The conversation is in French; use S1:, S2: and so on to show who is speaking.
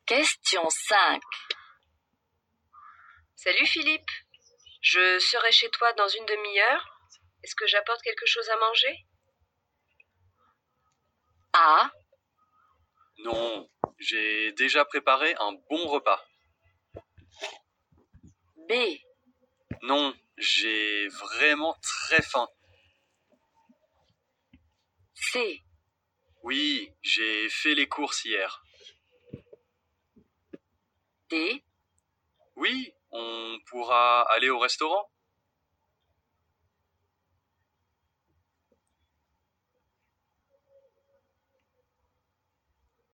S1: Question 5.
S2: Salut Philippe, je serai chez toi dans une demi-heure. Est-ce que j'apporte quelque chose à manger?
S1: A,
S3: Non, j'ai déjà préparé un bon repas.
S1: B,
S3: Non, j'ai vraiment très faim.
S1: C,
S3: Oui, j'ai fait les courses hier.
S1: D,
S3: Oui, on pourra aller au restaurant?